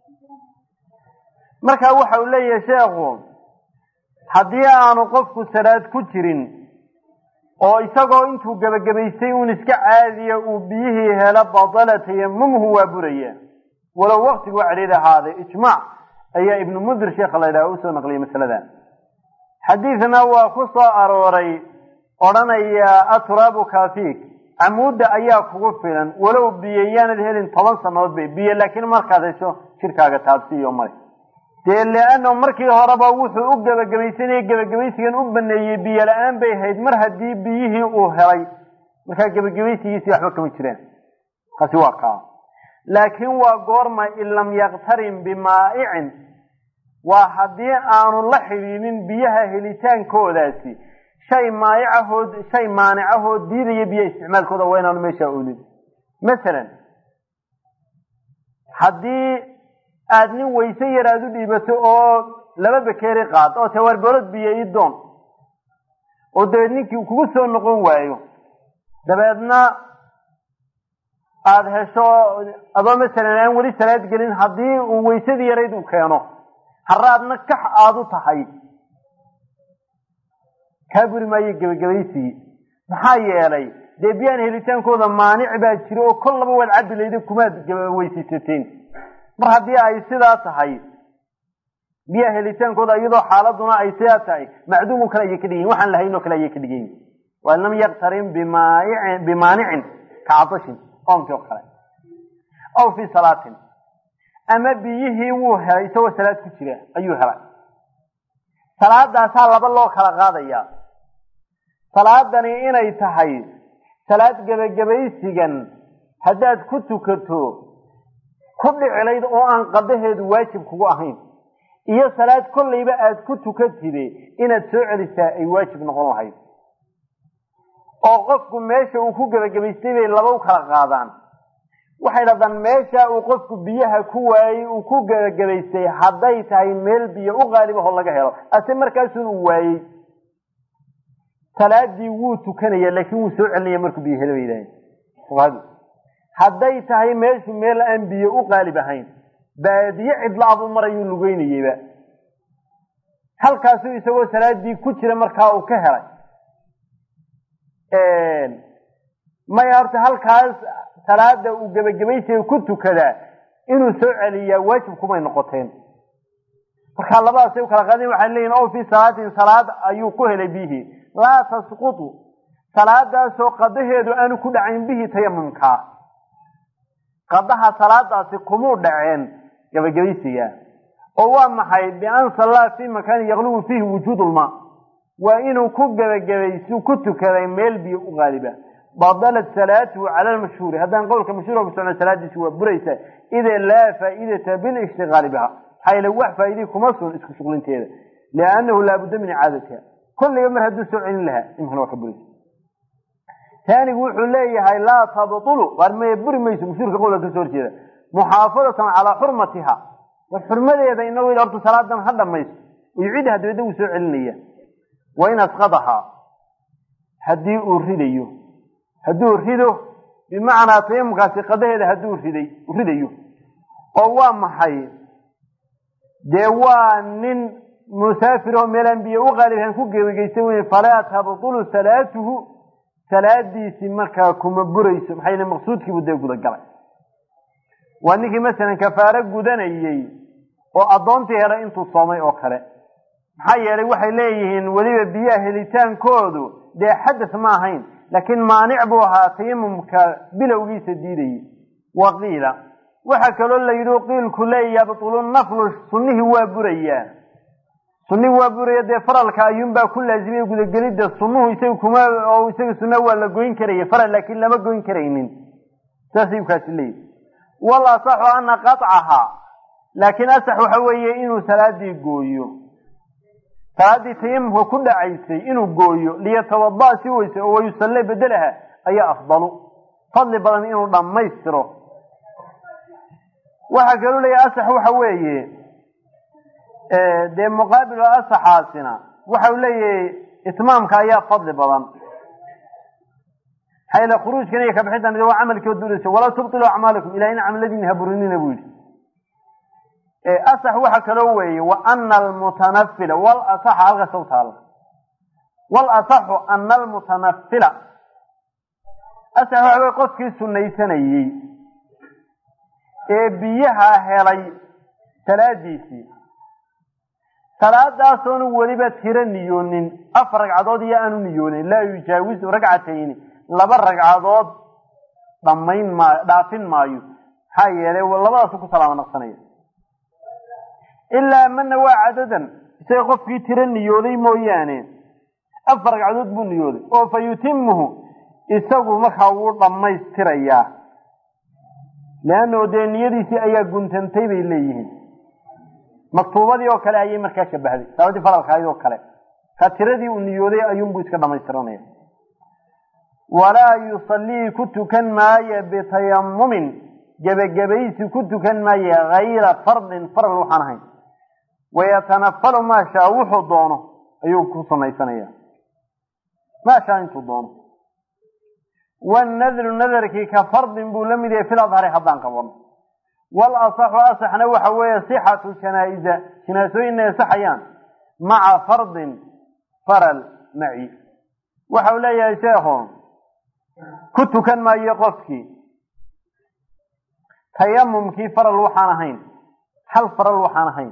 marka waxa uu leeyahay sheekhu haddii aanu qofku salaad ku jirin oo isagoo intuu gebagabaystay uun iska caadiya uu biyihii helo badala tayamumhu waa buraya walow waktigu cadhiid ahaaday ijmaac ayaa ibnu mundir sheekha la yidhaha usoo naqliyay masaladan xadiidna waa ku soo arooray odhanaya aturaabu kafiik camuudda ayaa kugu filan walow biyo yaanad helin toban sannadood bay biyo laakiin markaad hesho jirkaaga taabsiiyo male dee leano markii horeba wuxuu u gebagabaysanayay gebagabaysigan u baneeyey biyo la-aan bay hayd mar haddii biyihii uu helay markaa gebagabaysigiisii waxba kama jireen kaasi waa kaa laakiin waa goorma in lam yaktarin bimaa'icin waa haddii aanu la xidhiinin biyaha helitaankoodaasi shay maayacahood shay maanicahood diidaya biyo isticmaalkooda waa inaanu meesha oolin. masalan haddii aad nin weyse yar aad u dhiibato oo laba bakeeri qaad oo tawarbolad biyo ii doon oo dabeed ninkii kugu soo noqon waayo dabeedna aada hesho adoo masalan aan weli salaad gelin haddii uu weysadii yarayd uu keeno haraadna kax aada u tahay kaa buri maayo gebagabaysigii. maxaa yeelay dee biyaan helitaankooda maanic baa jira oo kol laba waad cabbi layda kumaad weysiisateen. mar haddii ay sidaa tahay biyaha helitaankooda iyadoo xaaladuna ay sidaa tahay macduumu kale ayay ka dhigayin waxaan lahaynoo kale ayay ka dhigayin. waa lam yaktarin bimaanicin bimaanicin kacadashin oonkii oo kale aw fii salaatin ama biyihii wuu helay isagoo salaad ku jira ayuu helay. salaadaasaa laba loo kala qaadayaa. salaadani inay tahay salaad gebagabaysigan haddaad ku tukato ku dhicilayd oo aan qadaheedu waajib kugu ahayn, iyo salaad kollayba aad ku tukatide inaad soo celisaa ay waajib noqon lahayd. oo qofku meesha uu ku gebagabaystay bay laba u kala qaadaan. waxay dhahdaan meesha uu qofku biyaha ku waayey uu ku gebagabaystay hadday tahay meel biyo u qaalib ahoo laga helo ase markaasun uu waayey salaadii wuu tukanaya laakiin wuu soo celinaya markuu biyo helo bay yidhaaheen. hadday tahay meeshu meel aan biyo u qaalib ahayn baadiye cidlaabuu marayuu lugeynayeyba halkaasuu isagoo salaadii ku jira markaa uu ka helay maya horta halkaas salaada uu gebagabaysiga ku tukadaa inuu soo celiyaa waajib kumay noqoteen. markaa labadaasay u kala qaadeen. waxay leeyihin o fii salaatin salaad ayuu ku helay biyihii laa tasqutu salaadaasoo qadaheedu aanu ku dhacayn bihi tayamumkaa. qadaha salaadaasi kumuu dhaceen gebagabaysiga oo waa maxay bian sallaa fii makaanin yaqlubu fiihi wujuud lmaa waa inuu ku gebagabaysi ku tukaday meel biyo u qaaliba. badalat salaatuhu cala lmashhuuri haddaan qowlka mashhuurka ku socno salaadiisi waa buraysa ida laa faa'idata bilishtigaali biha maxaa yeele wax faa'iidii kuma sun isku shuqlinteeda liannahu laabudda min icaadatiha kolliga mar hadduu soo celin lahaa imkana waa ka buraysa. taanigu wuxuu leeyahay laa tabtulu waar maya buri mayso mashhuurka qowlka kasoo horjeeda muxaafadatan calaa xurmatiha war xurmadeeda inagu horta salaadan ha dhamayso uyucidaha dabeedna wuu soo celinaya. wa in asqadahaa haddii uu ridayo hadduu rido bimacnaa tayamumkaasi qadaheeda hadduu riday ridayo oo waa maxay dee waa nin musaafir oo meelaan biyo u qaalibhan ku gebagaystay wey falaa tabtulu salaatuhu salaadiisii markaa kuma burayso maxaa yele maqsuudkiibuu dee guda galay. waa ninkii masalan kafaaro gudanayey oo addoontii helay intuu soomay oo kale. maxaa yeelay waxay leeyihiin weliba biyaha helitaankoodu dee xadas ma ahayn laakiin maanic buu ahaa tayamumka bilowgiisa diidayay. waqiila waxaa kaloo la yidhi qiilku leeya yabtulu naflu sunnihii waa burayaa. sunnihii waa buraya dee faralka ayuunbaa ku laazimiyay gudagelidda sunnuhu isaga kuma oo isaga sunna waa la goyn karaya faral laakiin lama goyn karaynin saasay kaasi leeyihi. wal asaxu ana qatcahaa laakiin asax waxa weeye inuu salaadii gooyo salaadii tayamumka ku dhacaysay inuu gooyo liyatawadaa si weyse oo wayusalle bedelaha ayaa afdalu fadli badan inuu dhammaystiro. waxaa kaloo leeyahay asax waxa weeye dee muqaabil asaxaasina waxau leeyahay itmaamka ayaa fadli badan. xayla khuruujkan iyo kabixintan waa camalkii duuleysa walaa tubtilu acmaalakum ilaa in camaladiina haburinina buu yidhi. asax waxa kaloo weeye wa ana almutanafila wal asaxa halkaas u taala wal asaxu ana almutanafila asax waxa weye qofkii sunaysanayey ee biyaha helay salaadiisii salaadaasoonu weliba tiro niyoonin afar ragcadood iyo aanu niyoonin laa yujaawisu ragcatayni laba ragcadood dhamayn maayo dhaafin maayo maxaa yeelay labadaasu ku salaamo naqsanaya. ilaa mana waa cadadan isaga qofkii tiro niyooday mooyaane afar ragcadood buu niyooday oo fa yutimuhu isagu markaa wuu dhammaystirayaa leanno dee niyadiisii ayaa guntantay bay leeyihiin. maktuubadii oo kale ayay markaa shabahday salaadii faralka ahayd oo kale كتردي النيودي أيوم بوسك دميسترانيا ولا يصلي كنت كان مايا بتيمم جب جبيس كنت كان مايا غير فرض فرض وحنهين ويتنفل ما شاء وحضانه أيوم كوصنا يسنيا ما شاء انتو دونه والنذر النذر كي كفرض بولمدي في الأظهر حضان قبل والأصح أصح نوح وهي صحة الشنائز شناسوين يصحيان مع فرض فرل معي وحولا يا شيخ كنت كان ما يقفكي تيمم كي فرل وحانهين هل فرل وحانهين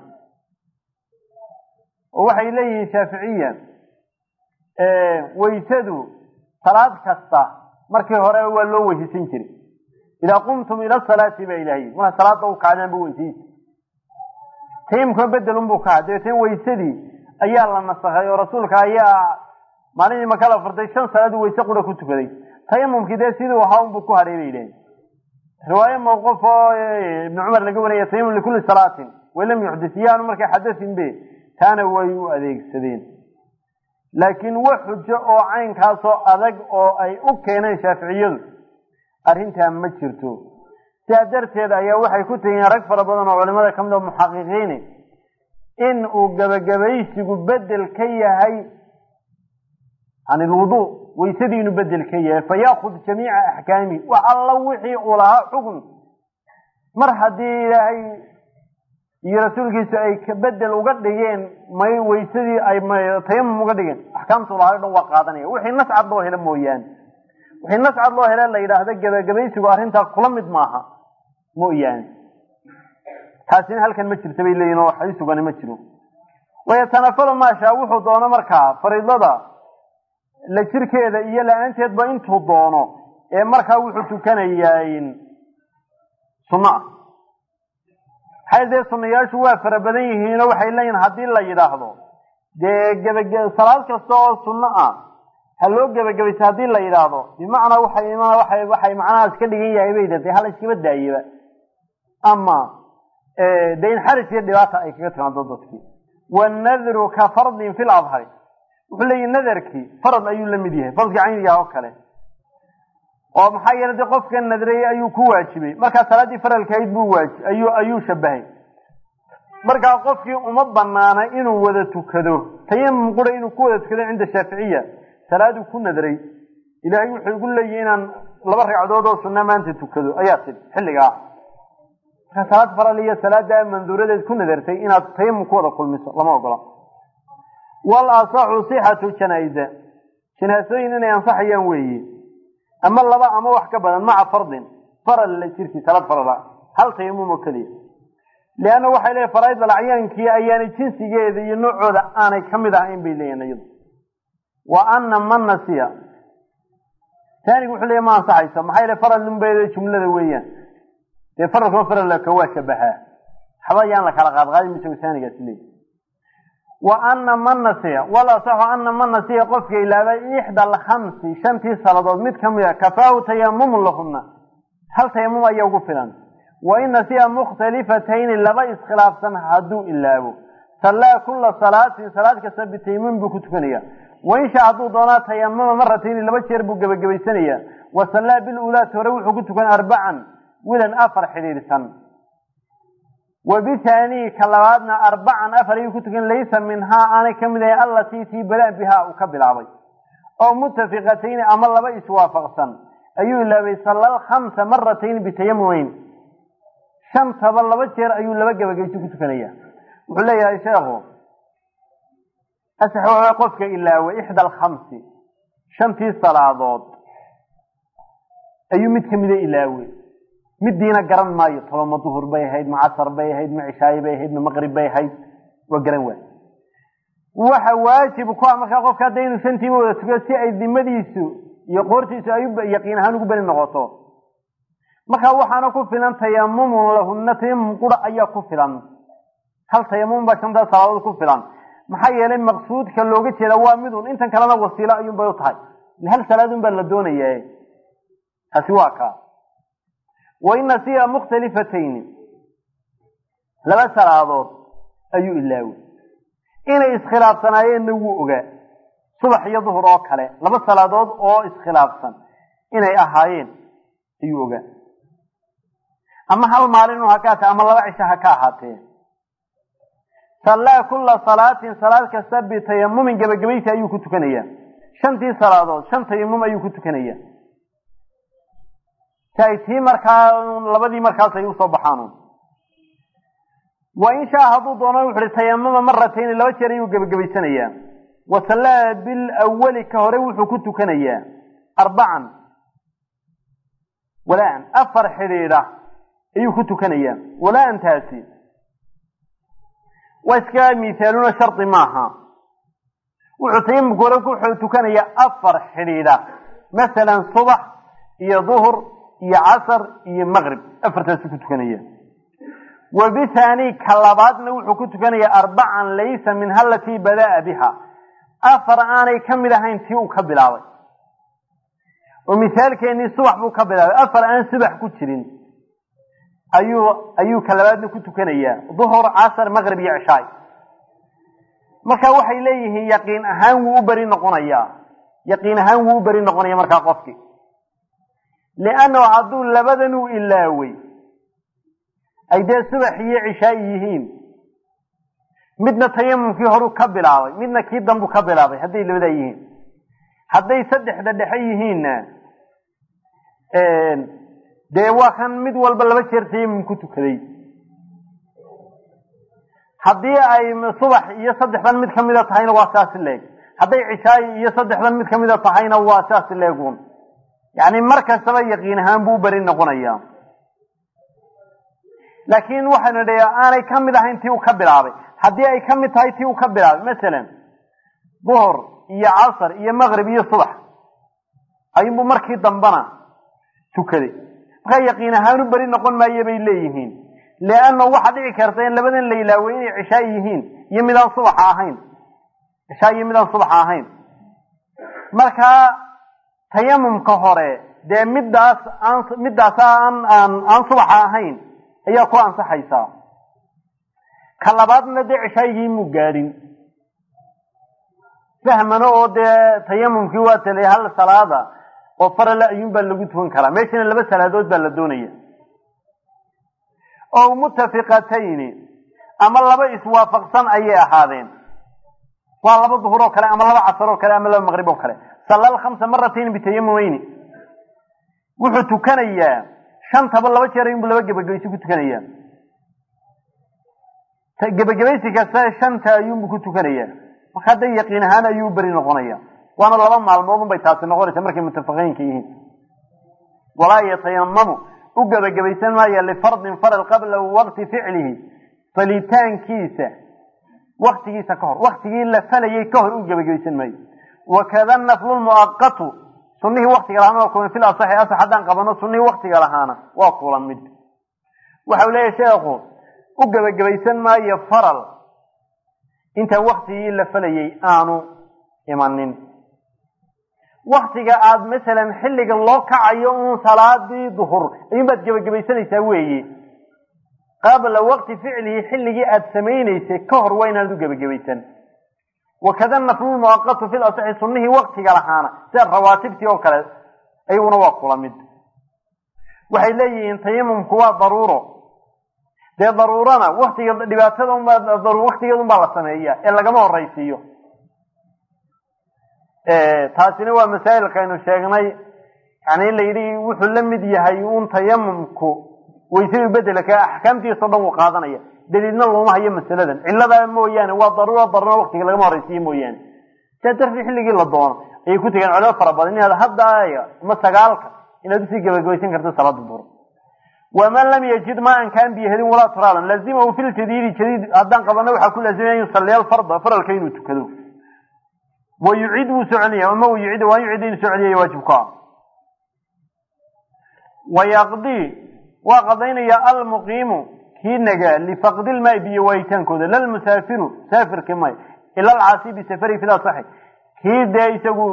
وحي إليه شافعيا اه ويسدوا ثلاث كستا markii hore waa loo weydiisan jiray ila qumtum ila salati ba ilaahi waa salaada uu kaadaan buu weydiis teemka bedelun buu kaadee teen weysadii ayaa la nasaxay oo rasuulka ayaa maalin ma kala fartay shan salaad weysa qura ku tukaday tayammumkii de sidoo waxa uu ku hareereeyay riwaayad mawqif ibn umar laga wariyay tayammum likulli salaatin wala yuhdisiyaan markay xadasin be taana way u adeegsadeen laakiin wax xujo oo cayn ka soo adag oo ay u keeneen shaafiiciyadu arinta ma jirto sidaarteed ayaa waxay ku tageen rag fara badan oo culimada kamid ah muhaqiqiin in uu gabagabaysigu bedel ka yahay aan wudu waysadii inuu bedel ka yahay fayakhud jamiica ahkaami wa alla wixii uu lahaa xukun mar hadii ilaahay iyo rasuulkiisu ay ka bedel uga dhigeen may weysadii ay tayammum uga dhigeen ahkaamtu lahayd dhan waa qaadanaya wixii nascad loo helo mooyaan wixii nascad loo helo la yiraahdo gabagabaysigu arinta kula mid maaha mooyaan taasina halkan ma jirto bay leeyeen oo waxa sugan ma jiro way tanafalo ma shaa wuxuu doono markaa fariidada la jirkeeda iyo la'aanteed ba intuu doono ee markaa wuxuu tukanayaa sunna هذا سنياش وافر بدنيه هنا وحيلين هذه الله يراهدو ده جب صلاة كسر سنة هلو جب جب هذه الله يراهدو بمعنى وحي ما وحي وحي معنا أسكدي هي يبيده ده هلا شيء بدأ يبقى أما دين حرس يدوات أي كتر ضدك والنذر كفرض في الأظهر وحلي النذر كي فرض أيو لمديه فرض عين يا وكله oo maxay yeelay qofka nadray ayuu ku waajibay marka salaadii faralkeed buu waajib ayuu ayuu shabahay marka qofkii uma banaana inuu wada tukado tayammum qura inuu ku wada tukado inda Shaafiiciya salaadu ku nadray ilaahay wuxuu ugu leeyahay inaan laba ragcadood oo sunna maanta tukado ayaa sid xilliga marka salaad faraliya salaada manduuradeed ku nadartay inaad tayammum ku wada kulmiso lama ogola wal asahu sihhatu janaiza jinaasooyin inay ansaxayaan weeyii أما الله أما وحكة بدن مع فرض فرل للشرك ثلاث فرلا هل تيمم كليه لأنه وحي له فرائض العيان كي أيان الجنسي جيد ينوع ذا أنا كم ذا عين بيلين يد وأن من نسيه ثاني يقول لي ما صحيح سمحي له فرل من بيد جملة ذوية يفرق ما فرل لك واشبها حبايان لك على غاد غادي مسوي ثاني قلت لي وأن من نسيه ولا صح أن من نسيه قفك إلى إحدى الخمس شمتي صلاة مد كم كفاه تيمم لهن هل تيمم أيوه فلان وإن نسيه مختلفتين لبئس خلاف سنة هدو إلا أبو صلى كل صلاة صلاة كسب تيمم بكتفنية وإن شاء دونا تيمم مرتين لبئس يربو جبجبيسنية وصلى بالأولى تروح كتفن أربعا ولن أفر حديد سنة وبثاني كلوادنا أربعا أفرين كتكن ليس منها أنا كملي التي تبلع بها وكبل عضي أو متفقتين أما الله بيس وافقسا أيو الله بيصلى الخمس مرتين بتيموين شمس هذا الله بيشير أيو الله بيجي بيجي كتكنية وقال لي يا شيخ أسحوا قفك إلا وإحدى الخمس شمسي صلاة أيو متكملي إلاوي مدينا قرن ماي طالما ظهر باي هيد مع عصر باي هيد مع عشاء باي هيد مع مغرب باي هيد وقرن واحد waxa waajib ku ah marka qofka deyn sentimo si ay dimadiisu iyo qortiisu ay yaqiin ahaan ugu bari noqoto marka waxaana ku filan tayammum lahunna tayammum qura ayaa ku filan hal tayammum ba shanta salaad ku filan maxay yeelay maqsuudka looga jeedo waa mid un intan kalena wasiilo ayuu bay u tahay hal salaadun baa la doonayaa aswaaka wa inna siya mukhtalifatayn laba salaadood ayuu ilaawi inay iskhilaafsanaayeen nagu ogaa subax iyo duhur oo kale laba salaadood oo iskhilaafsan inay ahaayeen ayuu ogaa ama hal maalin ha ka ahaatee ama laba cisho ha ka ahaatee sallaa kulla salaatin salaad kasta bitayammumin gebagabaysi ayuu ku tukanayaa shantii salaadood shan tayammum ayuu ku tukanayaa tay tii markaa labadii markaas ay usoo baxaan wa in shaa hadduu doono wuxu uhi tayammuma maratayn laba jeer ayuu gebagabaysanayaa wa sallaa bil awali ka hore wuxuu ku tukanayaa arbacan walaan afar xidhiidha ayuu ku tukanayaa walaantaasi waa iska mithaaluna shardi maaha wuxuu tayammumka hore ku tukanayaa afar xidhiidha masalan subax iyo duhur iyo casar iyo maqrib afartaasuu ku tukanaya wa bithani ka labaadna wuxuu ku tukanayaa arbacan laysa minha alatii bada'a biha afar aanay ka mid ahayn tii uu ka bilaabay oo mithaalkeenii subax buu ka bilaabay afar aan subax ku jirin ayuu ayuu ka labaadna ku tukanayaa duhur casar maqrib iyo cishaay marka waxay leeyihiin yaqiin ahaan wuu u beri noqonayaa yaqiin ahaan wuu u beri noqonaya markaa qofkii liannahu hadduu labadan uu ilaaway ay dee subax iyo cishaay yihiin midna tayamumkii horuu ka bilaabay midna kii dambuu ka bilaabay hadday labadaa yihiin hadday saddexda dhexe yihiinna dee waa kan mid walba laba jeer tayamum ku tukaday haddii ay subax iyo saddexdan mid kamida tahayna waa saasi leeg hadday cishaay iyo saddexdan mid kamida tahayna waa saasi leegun yani mar kastaba yaqiin ahaan buu u beri noqonaya laakiin waxaynu idhi aanay ka mid ahayn tii uu ka bilaabay haddii ay ka mid tahay tii uu ka bilaabay masalan duhur iyo casar iyo maqrib iyo subax ayuunbuu markii dambana tukaday markaa yaqiin ahaan u beri noqon maayo bay leeyihiin leanna waxaa dhici karta in labadan la ilaaway inay cishaa yihiin iyo midaan subaxa ahayn cishaa iyo midaan subaxa ahayn markaa tayamumka hore dee middaas aan middaas aan aan aan subaxa ahayn ayaa ku ansaxaysaa ka labaadna dee cishaygii muu gaadhin fahmano oo dee tayamumkii waa talay hal salaada oo farala ayuunbaa lagu tukan karaa meeshana laba salaadood baa la doonaya oo mutafiqatayni ama laba iswaafaqsan ayay ahaadeen waa laba duhur oo kale ama laba casar oo kale ama laba maqrib oo kale sallal khamsa maratayn bitayammumayni wuxuu tukanayaa shantaba laba jeer inbuu laba gebagabaysi ku tukanayaa gebagabaysi kasta shanta ayuunbuu ku tukanayaa marka hadday yaqiin ahaan ayuu beri noqonaya waana laba maalmood unbay taasi noqonaysa markay mutafaqiinka yihiin walaa yatayamamu u gebagabaysan maayo lifardin faral qabla waqti ficlihi falitaankiisa waktigiisa ka hor waktigii la falayay ka hor u gebagabaysan maayo wakada naflu lmuaqatu sunihii waktiga lahaana waa kulan fil asaxi asax haddaan qabano sunihii waktiga lahaana waa kulan mid waxau leeyahay sheekhu u gebagabaysan maayo faral inta waktigii la falayay aanu imanin waktiga aada masalan xilliga loo kacayo uun salaadii duhur ayuun baad gebagabaysanaysaa weeye qabla waqti ficlihi xilligii aada samaynaysay ka hor waa inaad u gebagabaysan wakada naflu lmuaqatu fil asaxi sunihii waktiga lahaana sida rawaatibtii oo kale ayaguna waa kula mid waxay leeyihiin tayamumku waa daruuro dee daruurana waktiga dhibaatada unbaa waktigeeda unbaa la sameeya ee lagama horaysiiyo taasina waa masaa'ilka aynu sheegnay yani in la yidhi wuxuu la mid yahay un tayamumku waysadu bedelka axkaamtiisa o dhan wuu qaadanaya daliilna looma hayo masaladan cilladaa mooyaane waa daruura daruura waktiga lagama horaysiiye mooyaane saa dartii xilligii la doono ayay ku tegeen culamo fara badan inaad hadda ama sagaalka inaad usii gebagabaysan karto salaada duhur waman lam yajid ma an kaan biyo helin walaa turaaban lazimahu fi ljadiidi jadiid haddaan qabano waxaa ku laazimaya an yusalliya alfarda faralka inuu tukado wayucid wuu soconaya ama wayucid waan yucid inuu socodiyay waajibka ah wayaqdii waa qadaynaya almuqiimu kii nagaa lifaqdi lmaai biyo waayitaankooda lalmusaafiru saafirki may ila alcaasi bisafari fil asaxi kii dee isagu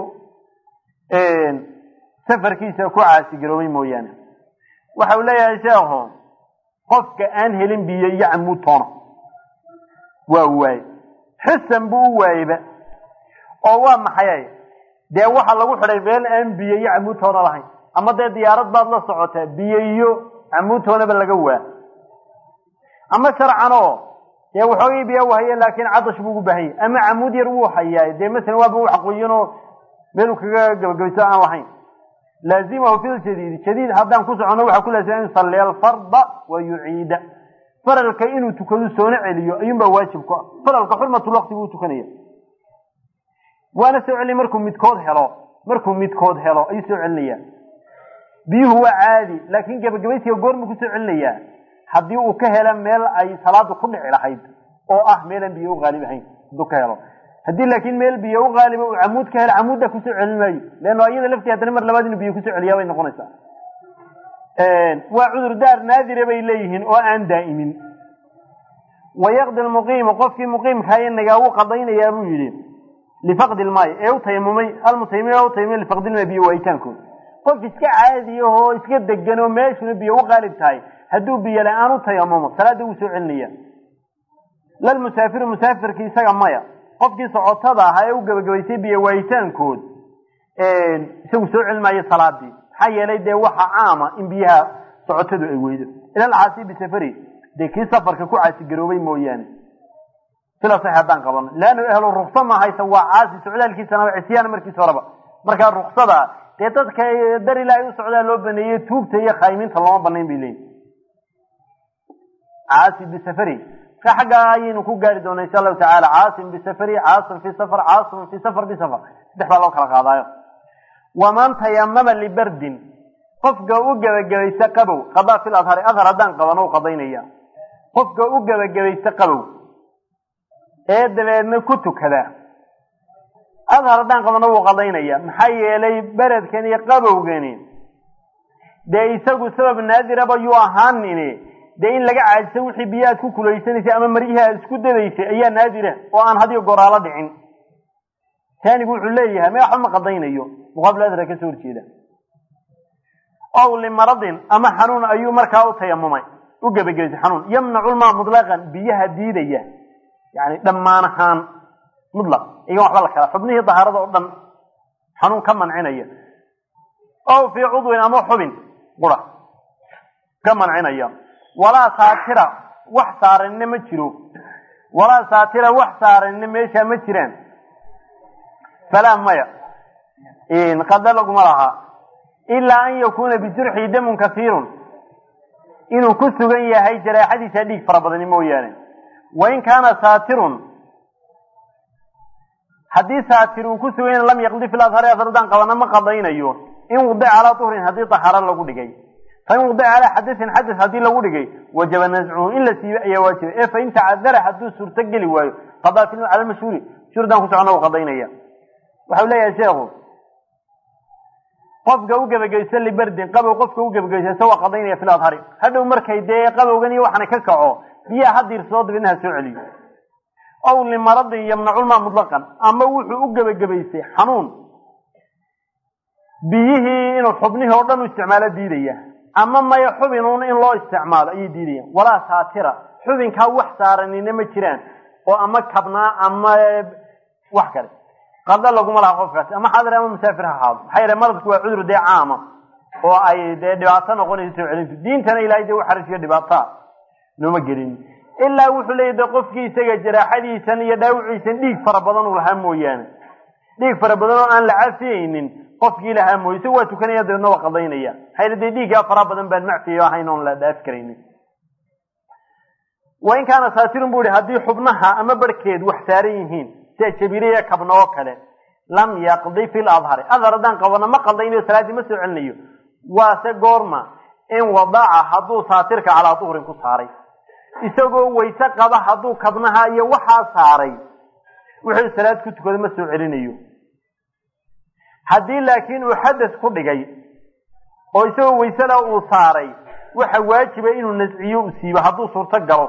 safarkiisa ku caasigaroobay mooyaane waxa uu leeyahay sheekhu qofka aan helin biyo iyo camuud toona waa waaye xusan buu u waayeba oo waa maxay dee waxa lagu xidhay meel aan biyo iyo camuud toona lahayn ama dee diyaarad baad la socotaa biyo iyo camuud toonaba laga waa ama sharcan oo dee waxoogii biyo wahaya laakiin cadash buu u baahan yahay ama camuud yar wuu hayaa dee masalan waaba wax qoyinoo meel kaga gabagabayso aan lahayn laazimahu fil jadiid jadiid haddaan ku socono waxa ku laazimaa in salli al-farda wa yu'ida faralka inuu tukado soona celiyo ayuunba waajib ku ah faralka xurmatul waqti buu tukanaya waana soo celi markuu midkood helo markuu midkood helo ayuu soo celinaya biyuhu waa caadi laakiin gabagabaysiga goorma ku soo celinaya haddii uu ka helo meel ay salaadu ku dhici lahayd oo ah meelan biyo u qaalib ahayn haduu ka helo haddii laakiin meel biyo u qaaliba uu camuud ka helo camuudda ku soo celin maayo leanno ayada laftii haddana mar labaad inuu biyo ku soo celiyaa bay noqonaysaa waa cudur daar naadira bay leeyihiin oo aan daa'imin wayaqdi lmuqiimu qofkii muqiimkaaya nagaagu qadaynayaa buu yidhi lifaqdi lmaayi ee u tayamumay almutayamim ee u tayamumay lifaqdi lmaayi biyo waayitaankood qof iska caadi ahoo iska degan oo meeshuna biyo u qaalib tahay hadduu biyo la-aan u tayamumo salaada wuu soo celinaya lalmusaafiru musaafirkii isaga maya qofkii socotada ahaa ee u gabagabaysay biyo waayitaankood isagu soo celin maayo salaadii maxaa yeelay dee waxa caama in biyaha socotadu ay weydo ilal caasi bisafari dee kii safarka ku caasigaroobay mooyaane sila sax haddaan qabano leannu ehlu ruksa ma haysa waa caasi socdaalkiisana waa cisyaan markiisa horeba markaa ruksada dee dadka dar ilaahay u socdaa loo baneeyey tuugta iyo khayminta looma banayn bay leeyihin caasi bisafari ka xagga ayaynu ku gaari doonaa insha allahu tacaala caasim bisafari caasim fi safar caasim fi safar bisafar saddex baa loo kala qaadaayo waman tayamama libardin qofka u gabagabaysta qabow qadaa fil adhari adhar haddaan qabano u qadaynaya qofka u gabagabaysta qabow ee dabeedna ku tukada adhar haddaan qabano wuu qadaynaya maxaa yeelay beredkan iyo qabowgani dee isagu sabab naadiraba yuu ahaanine dee in laga caajiso wixii biyo aad ku kulaysanaysay ama maryihii aad isku dadaysay ayaa naadira oo aan hadiyo goraalo dhicin taanigu wuxuu leeyahay me waxba ma qadaynayo muqaabil adra ka soo horjeeda ow limaradin ama xanuun ayuu markaa u tayamumay u gebagabaysay xanuun yamnacu lmaa mutlaqan biyaha diidaya yani dhammaan ahaan mutlaq igan waxba la kala xubnihii dahaarada oo dhan xanuun ka mancinaya ow fii cudwin ama xubin qura ka mancinaya walaa saatira wax saaranina ma jiro walaa saatira wax saaranina meesha ma jiraan falaa maya qada laguma lahaa ilaa an yakuuna bijurxi damun kasiirun inuu ku sugan yahay jaraaxadiisa dhiig fara badani mooyaane wain kaana saatirun haddii saatir uu ku sugan yahay lam yaqdi fil adhari adardaan qabana ma qadaynayo in wudica calaa tuhrin haddii tahaaro lagu dhigay fain wudica calaa xadasin xadas haddii lagu dhigay wajaba nascuhu in la siiba ayaa waajiba ee fain tacadara hadduu suurto geli waayo qadaa fi cala mashhuuri shuurdaan ku socona u qadaynaya waxau leeyahay sheekhu qofka u gebagaysa libardin qabow qofka u gebagaysasa waa qadaynaya fil adhari hadhow markay dee qabowgan iyo waxna ka kaco biyaha hadiirsoo dabidna ha soo celiyo ow limaradin yamnaculmaa mutlaqan ama wuxuu u gebagabaysay xanuun biyihii inuu xubnihii oo dhan u isticmaalo diidaya ama maya xubinuun in loo isticmaalo ayay diidayaan walaa saatira xubinkaa wax saaranina ma jiraan oo ama kabnaa ama wax kale qada laguma laha qofkaasi ama xaadir ama musaafir ha ahaado maxaa yeele maradku waa cudur dee caama oo ay dee dhibaato noqonayso soo celintu diintana ilaahay dee u xarifiyo dhibaataa looma gelin ilaa wuxuu leeyahy de qofkii isaga jaraaxadiisan iyo dhaawiciisan dhiig fara badan uu lahaa mooyaane dhiig fara badan oo aan la cafiyeynin qofkii lahaa mooye isaga waa tukanaya dabeedna waa qadaynaya maxaa yeele dee dhiiggaa fara badan baan macfiyo ahayn oon la dhaafi karaynin wain kaana saatirun bu ihi haddii xubnaha ama barhkeed wax saaran yihiin sida jabiriya kabna oo kale lam yaqdi fi ladhari adhar haddaan qabana ma qadaynayo salaaddii ma soo celinayo waase goorma in wadaca hadduu saatirka calaa duhrin ku saaray isagoo wayse qaba hadduu kabnaha iyo waxaa saaray wuxuu salaad ku tukada ma soo celinayo haddii laakiin uu xadas ku dhigay oo isagoo waysada uu saaray waxa waajiba inuu nasciyo u siibo hadduu suurto galo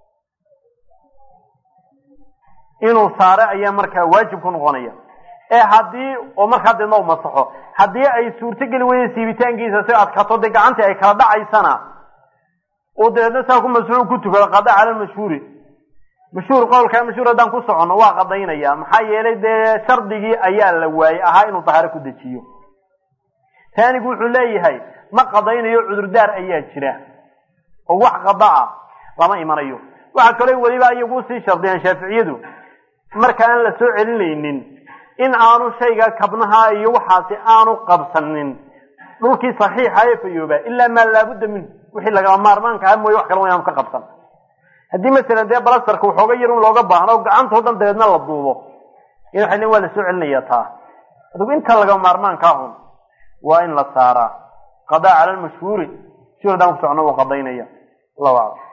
inuu saare ayaa markaa waajib ku noqonaya ee haddii oo markaa deedna u masaxo haddii ay suurto geli weyda siibitaankiisa si adkato dee gacantii ay kala dhacaysana oo dabeedna saa ku masuuc ku tukado qada cala mashhuuri mashhuur qowlka mashhuur haddaan ku socono waa qadaynaya maxaa yeelay dee shardigii ayaa la waayey ahaa inuu dahaaro ku dejiyo taanigu wuxuu leeyahay ma qadaynayo cudurdaar ayaa jira oo wax qada ah lama imanayo waxa kale waliba iyagu sii shardiyaan shaaficiyadu marka aan la soo celinaynin in aanu shayga kabnaha iyo waxaasi aanu qabsanin dhulkii saxiixa ee fayooba illa ma la budda min wixii laga maarmaanka ah mooy wax kale waan ka qabsan haddii masalan dee balastarka waxooga yar un looga baahno gacanta oo dhan dabeedna la duubo in xilin waa la soo celinayaa taa adigu inta laga maarmaanka ah waa in la saaraa qadaa cala almashhuuri shuhdan ku socno oo qadaynaya الله أعلم